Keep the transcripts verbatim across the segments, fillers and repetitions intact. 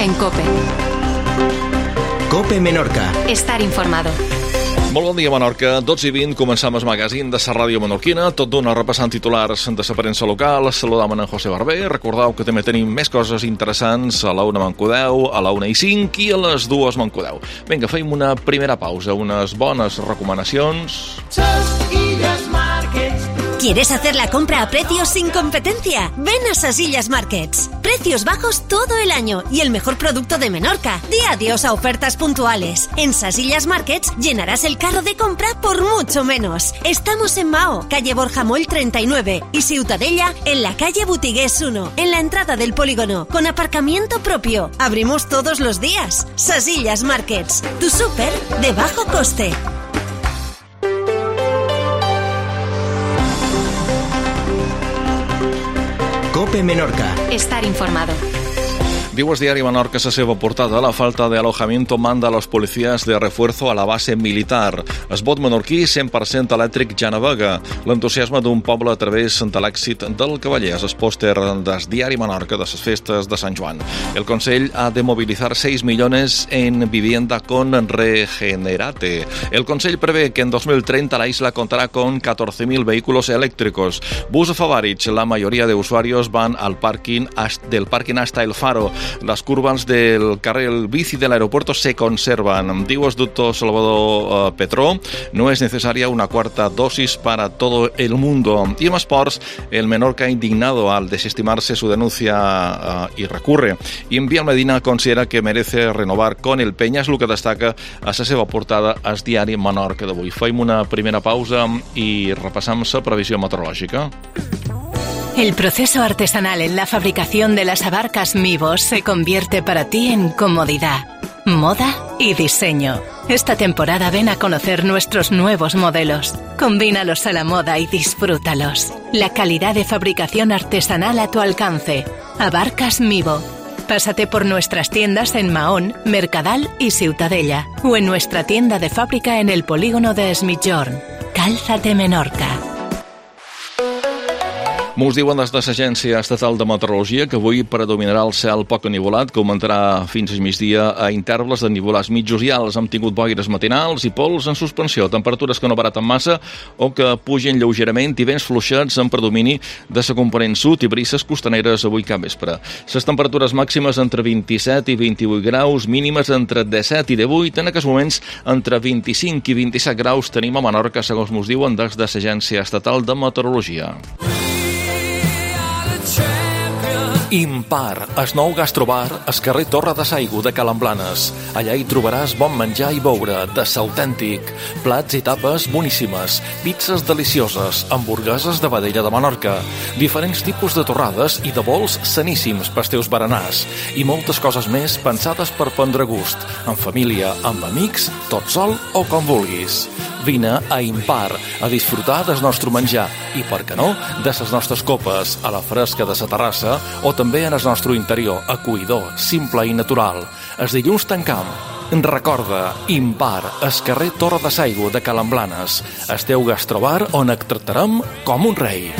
en COPE. COPE Menorca. Estar informado. Molt bon dia, Menorca. dotze i vint, començam el magazín de la ràdio menorquina, tot d'una repassant titulars de la premsa local. Saludam en José Barber. Recordeu que també tenim més coses interessants a la una Mancodeu, a la una i cinc i a les dues Mancodeu. Vinga, feim una primera pausa, unes bones recomanacions. Sasillas Markets. ¿Quieres hacer la compra a precios sin competencia? Ven a Sasillas Markets. Precios bajos todo el año y el mejor producto de Menorca. Di adiós a ofertas puntuales. En Sasillas Markets llenarás el carro de compra por mucho menos. Estamos en Mao, calle Borja Moll treinta y nueve, y Ciutadella en la calle Butigués uno, en la entrada del polígono, con aparcamiento propio. Abrimos todos los días. Sasillas Markets, tu súper de bajo coste. COPE Menorca. Estar informado. Diu el diari Menorca a la seva portada: la falta de alojamiento manda a los policías de refuerzo a la base militar. Es vot menorquí cent per cent elèctric ja navega. L'entusiasme d'un poble a través de l'èxit del Cavallers. El pòster del diari Menorca de les festes de Sant Joan. El Consell ha de movilizar seis millones en vivienda con Regenerate. El Consell prevé que en dos mil treinta la isla contará con catorce mil vehículos eléctricos. Bus Favarich, la mayoría de usuarios van al parking del parking hasta el Faro. Las curvas del carril bici del aeropuerto se conservan. Diu el doctor Salvador uh, Petró, no es necesaria una cuarta dosis para todo el mundo. Y en esports, el Menorca indignado al desestimarse su denuncia uh, y recurre. Y Enviar Medina considera que merece renovar con el Peña, és el que destaca a la seva portada al diari Menorca d'avui. Fem una primera pausa i repassam la previsió meteorològica. El proceso artesanal en la fabricación de las abarcas Mivos se convierte para ti en comodidad, moda y diseño. Esta temporada ven a conocer nuestros nuevos modelos. Combínalos a la moda y disfrútalos. La calidad de fabricación artesanal a tu alcance. Abarcas Mivo. Pásate por nuestras tiendas en Mahón, Mercadal y Ciutadella, o en nuestra tienda de fábrica en el polígono de Es Migjorn. Cálzate Menorca. Molts diuen des de l'Agència Estatal de Meteorologia que avui predominarà el cel poc enivolat, que augmentarà fins al migdia a intervals de nivolars mitjos i alts. Hem tingut boires matinals i pols en suspensió, temperatures que no baraten massa o que pugen lleugerament i vents fluixats en predomini de la component sud i brises costaneres avui cap vespre. Les temperatures màximes entre vint-i-set i vint-i-vuit graus, mínimes entre disset i divuit, en aquests moments entre vint-i-cinc i vint-i-set graus tenim a Menorca, segons ens diuen des de l'Agència Estatal de Meteorologia. Impar, el nou gastrobar, al carrer Torre de Saigo de Calamblanes. Allà hi trobaràs bon menjar i beure, de l'autèntic. Plats i tapes boníssimes, pizzas delicioses, hamburgueses de vedella de Menorca, diferents tipus de torrades i de bols saníssims pels teus berenars, i moltes coses més pensades per prendre gust, en família, amb amics, tot sol o com vulguis. Vine a Impar a disfrutar del nostre menjar i, per què no, de les nostres copes, a la fresca de la terrassa o també en el nostre interior, acollidor, simple i natural. Els dilluns tancam. Recorda, Impar, el carrer Torre de Saigo de Calamblanes. El teu gastrobar on et tractarem com un rei.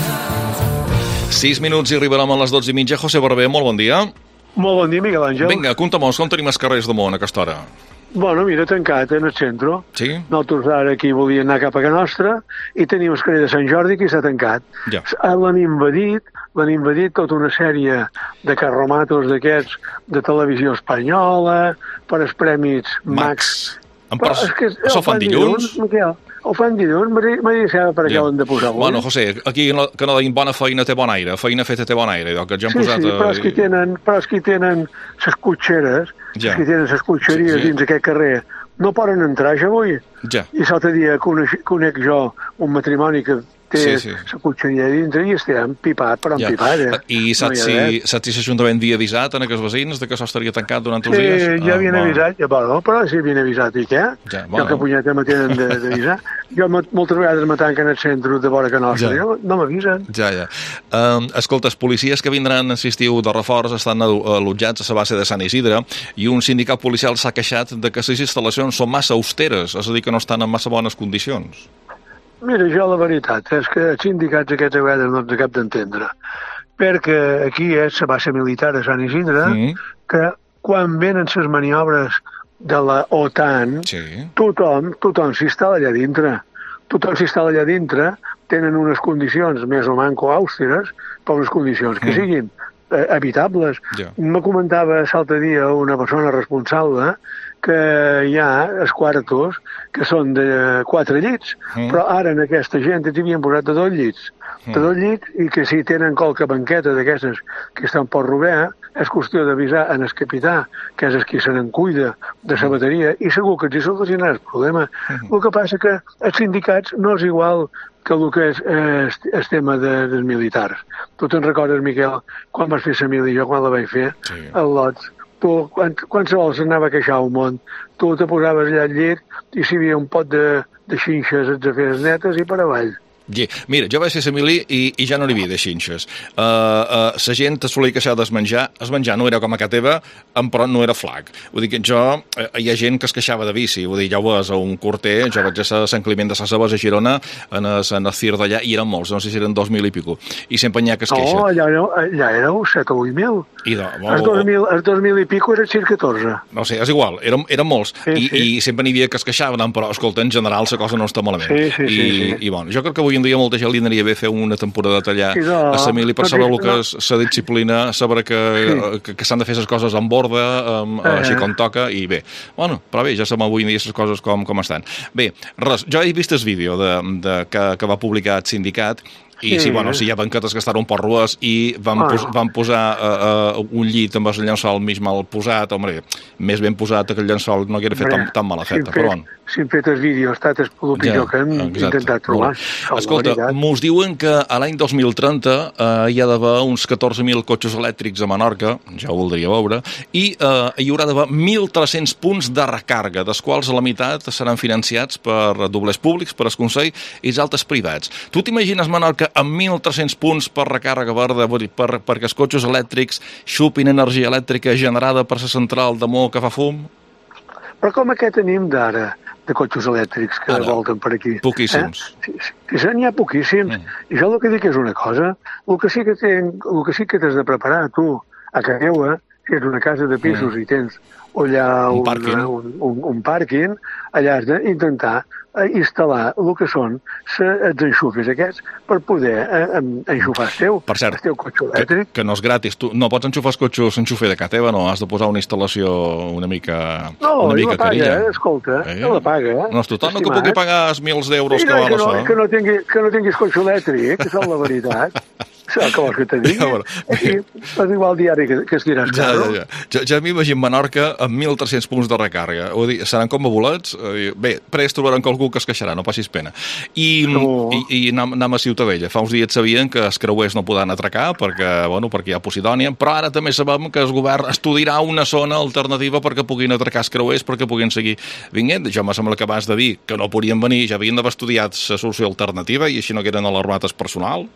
Sis minuts i arribarem a les dotze i mitja. José Barber, molt bon dia. Molt bon dia, Miguel Àngel. Vinga, conta'm, com tenim els carrers de Mont a aquesta hora? Bueno, mira, tancat en el centre. Sí? Nosaltres ara aquí volíem anar cap a Can Nostra i tenim el carrer de Sant Jordi que s'ha tancat. Ja. L'han invadit, l'han invadit tota una sèrie de carromatos d'aquests de televisió espanyola per els premis Max. Max. Però és que això fan dilluns? Miquel, ho fan dilluns, m'ha dit per què l'han de posar. Bueno, José, aquí que no deim bona feina té bon aire, feina feta té bon aire. Que ja han sí, posat, sí, però és que tenen, però és que tenen les cotxeres, ja. que tenen les cotxeries sí, sí. dins aquest carrer, no poden entrar ja avui. Ja. I l'altre dia conec, conec jo un matrimoni que té sí, sí. la cotxeria dintre i estem pipat, però ja. pipat, eh? I saps, no si, saps si l'Ajuntament havia avisat en aquests veïns de que això estaria tancat durant uns sí, dies? Sí, ja havien ah, avisat, ja, bueno, però si havien avisat, i què? Ja, bueno. Jo que punyeta me tenen d'avisar. Jo moltes vegades me tanquen el centre de vora que nostra, ja. no m'avisen. Ja, ja. Um, escolta, els policies que vindran a estiu de reforç estan allotjats a la base de Sant Isidre i un sindicat policial s'ha queixat de que les instal·lacions són massa austeres, és a dir, que no estan en massa bones condicions. Mira, jo la veritat és que els sindicats aquests a vegades no ens acabem d'entendre, perquè aquí és la base militar de Sant Isidre, mm. que quan venen les maniobres de la OTAN, Sí. tothom, tothom s'instal·la allà dintre. Tothom s'instal·la allà dintre, tenen unes condicions més o manco àusteres, però unes condicions que Mm. siguin eh, habitables. Ja. Me comentava l'altre dia una persona responsable que hi ha els quartos que són de quatre llits, Mm. però ara en aquesta gent t'hi havien posat de dos llits. Mm. De dos llits, i que si tenen qualque banqueta d'aquestes que estan per robar, és qüestió d'avisar en el capità, que és el qui se n'en cuida de la bateria, i segur que els hi solucionarà el problema. Mm. El que passa que els sindicats no és igual que el que és eh, el tema de, dels militars. Tu te'n recordes, Miquel, quan vas fer la mili, jo quan la vaig fer, Sí. el Lots, tu, quan, qualsevol s'anava a queixar al món, tu te posaves allà al llit i si hi havia un pot de, de xinxes, et fees netes i per avall. Yeah. Mira, jo vaig fer la mili i, i ja no n'hi havia de xinxes. Uh, uh, la gent es solia queixar del menjar. El menjar no era com a casa teva, però no era flac. Vull dir que jo... Uh, hi ha gent que es queixava de bici. Vull dir, ja ho veus, a un corter, jo vaig a Sant Climent de Sasabes, a Girona, en el, en el Cir d'allà, i eren molts, no sé si eren dos mil i pico. I sempre n'hi ha que es queixa. No, allà, allà éreu set o vuit mil. I de, Els dos mil, els dos mil i pico eren cent catorze. No sé, és igual, eren, eren molts. Sí, I, sí. I sempre n'hi havia que es queixaven, però, escolta, en general la cosa no està malament. Sí, sí, I, sí, sí. I, bueno, jo crec que avui en dia molta gent li aniria bé fer una temporada allà Sí, no, a la mili per no, saber el no. que és la disciplina, saber que, Sí. que, que s'han de fer les coses amb ordre, amb, Eh. així com toca, i bé. Bueno, però bé, ja sabem avui en dia les coses com, com estan. Bé, res, jo he vist el vídeo de, de, que, que va publicar el sindicat, i sí, Sí. bueno, si hi ha banquetes que estaven per rues i van, Bueno. pos, van posar uh, uh, un llit amb el llençol mig mal posat, home, més ben posat que el llençol no hauria fet tan, tan mala feta, però bueno. Si hem fet el vídeo, ha estat el pitjor que hem exacte. intentat trobar. Molt. Escolta, mos diuen que a l'any dos mil trenta eh, hi ha d'haver uns catorze mil cotxes elèctrics a Menorca, ja ho voldria veure, i eh, hi haurà d'haver mil tres-cents punts de recàrrega, dels quals la meitat seran financiats per doblers públics, per el Consell, i els altres privats. Tu t'imagines Menorca amb mil tres-cents punts per recàrrega verda, vull dir, per, perquè els cotxes elèctrics xupin energia elèctrica generada per la central de Mo que fa fum? Però com aquest tenim d'ara, de cotxes elèctrics que Ara, volten per aquí? poquíssims. Eh? Sí, sí, sí, n'hi ha poquíssims. Mm. I jo el que dic és una cosa, el que sí que, ten, el que, sí que t'has de preparar tu a casa teva, si ets una casa de pisos Mm. i tens allà Un un, pàrquing. un, un, un pàrquing, allà has d'intentar eh, instal·lar el que són se, els enxufes aquests per poder eh, enxufar el teu, Per cert, el teu cotxe que, elèctric. que no és gratis. Tu no pots enxufar els cotxes enxufer de casa teva, no. Has de posar una instal·lació una mica, No, una i mica la paga, carilla. eh? Escolta, Eh? eh? la paga. Eh? No és tothom no que Estimat. pugui pagar els mils d'euros Sí, que no, val que, no, això. que, no tingui, que no tinguis cotxe elèctric, que és la veritat. Això que vols que te digui? Ja, bueno. Aquí, és igual diari que, que es diràs Ja, carro. ja, ja. Jo, jo m'imagino Menorca amb mil tres-cents punts de recàrrega. Vull dir, seran com a bolets. Eh, Bé, prest trobaran qualcú que es queixarà, no passis pena. I, No. i, i anem, anem a Ciutadella. Fa uns dies sabien que els creuers no poden atracar perquè, bueno, perquè hi ha Posidònia, però ara també sabem que el govern estudiarà una zona alternativa perquè puguin atracar els creuers, perquè puguin seguir vinguent. Jo me sembla que abans de dir que no podien venir, ja havien d'haver estudiat la solució alternativa i així no queden alarmats personal.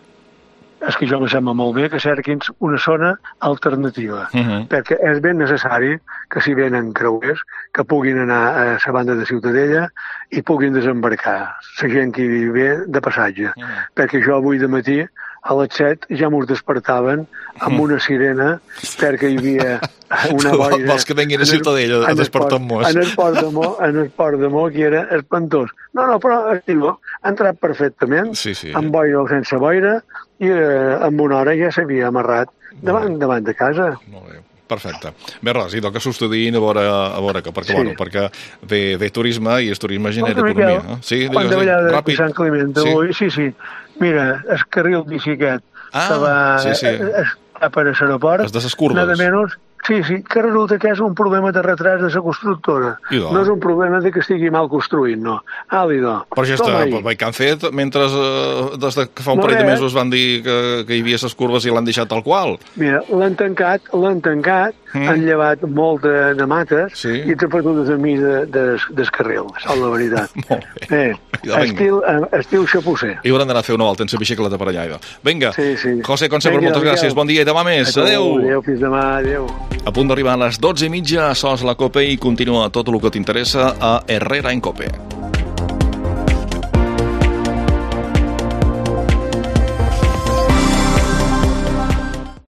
És que jo me sembla molt bé que cerquin una zona alternativa, Uh -huh. perquè és ben necessari que si venen creuers, que puguin anar a la banda de Ciutadella i puguin desembarcar la gent que hi ve de passatge. Uh -huh. Perquè jo avui de matí a les set ja m'ho despertaven amb una sirena perquè hi havia una Tu boira... vols que venguin a Ciutadella a en el despertar-nos? port- En el port de Mo, en el port de Mo, que era espantós. No, no, però estiu, ha entrat perfectament, Sí, sí. amb boira o sense boira, i eh, en una hora ja s'havia amarrat davant, davant de casa. Molt bé. Perfecte. Bé, res, idò que s'estudiïn a veure, a veure que, perquè, Sí. bueno, perquè ve, ve turisme i el turisme genera Escolta, economia. Miquel, Eh? Sí, quan digues, davallada de ràpid. Sant Climent Sí. avui, sí, sí, mira, el carril bici aquest Ah, que va sí, sí. eh, eh, per a l'aeroport, Els de ses curves. nada menys, sí, sí, que resulta que és un problema de retras de la constructora. Idò. No és un problema de que estigui mal construït, no. Àlido. Però ja està, veig que han fet, mentre eh, des de que fa un No, parell de res. mesos van dir que, que hi havia ses curves i l'han deixat tal qual. Mira, l'han tancat, l'han tancat, Mm. han llevat molt de, de mates Sí. i t'ha fotut a mi de, de, del carril, és la veritat. Molt bé. Eh, Idò, vinga. estil, eh, estil xapusser. I hauran d'anar a fer una volta en la bicicleta per allà, idò. Vinga, Sí, sí. José, com sempre, Vinga, moltes Miquel. gràcies. Bon dia i demà més. Adéu. Adéu, fins demà, adéu. A punt d'arribar a les dotze i mitja, sols la COPE i continua tot el que t'interessa a Herrera en COPE.